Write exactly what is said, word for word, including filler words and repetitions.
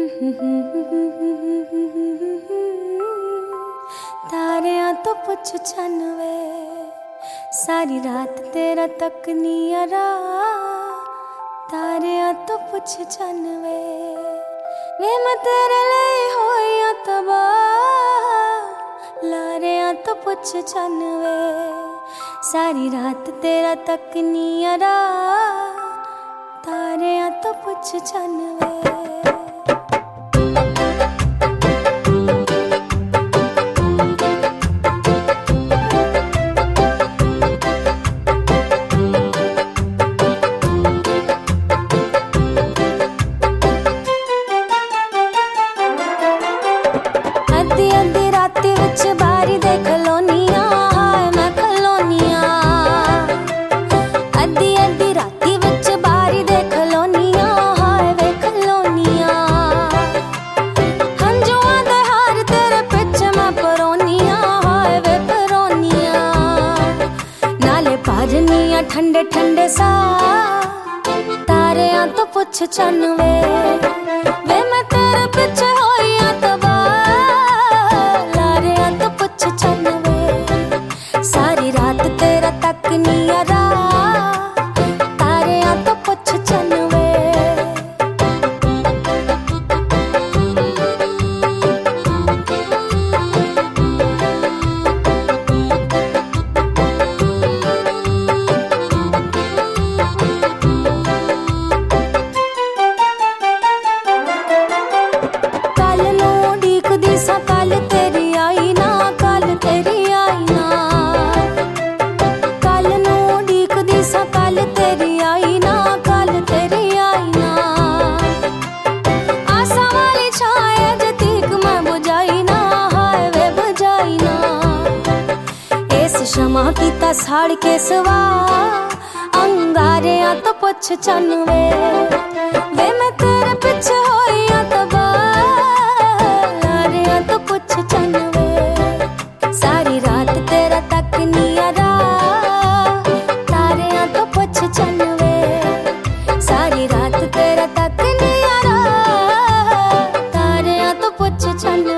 तारियां तो पुछ छनवे, सारी रात तेरा तक नियरा। तारियां तो पुछ छनवे, वे मैं तेरे लिए होया तबाह। लारियां तो पुछ छनवे, सारी रात तेरा तक नियरा। तारियां तो पुछ छनवे। अद्धी अद्धी राती विच बारी दे खलोनिया, हाय मैं खलोनिया। अद्धी अद्धी राती विच बारी दे खलोनिया, हाय वे खलोनिया। हंजुआं दे हार तेरे पिछे मैं परोनिया, हाय वे परोनिया। नाले भरनिया ठंडे ठंडे सा, तारियां तो पुछ छनवे, वे मैं तेरे पिछे होइया तबाह। लारियां तो पुछ छनवे, सारी रात तेरा तक नियरा। तारियां तो पुछ छनवे। कल नू उडीकदी सा, कल तेरी आई ना, कल तेरी आई ना। कल नू उडीकदी सा, कल तेरी आई ना, कल तेरी आई ना। आसा वाली छाए अजे तीक मैं बुझाई ना, हाय वे बुझाई ना। इस शमा कीता साड़ के सवा, अंगारियां तो पुछ छनवे, वे मैं तेरे पिछे होइया तबाह। लारियां तो पुछ छनवे, सारी रात तेरा तक नियरा। तारियां तो पुछ छनवे, सारी रात तेरा तक नियरा। तारियां तो पुछ छनवे।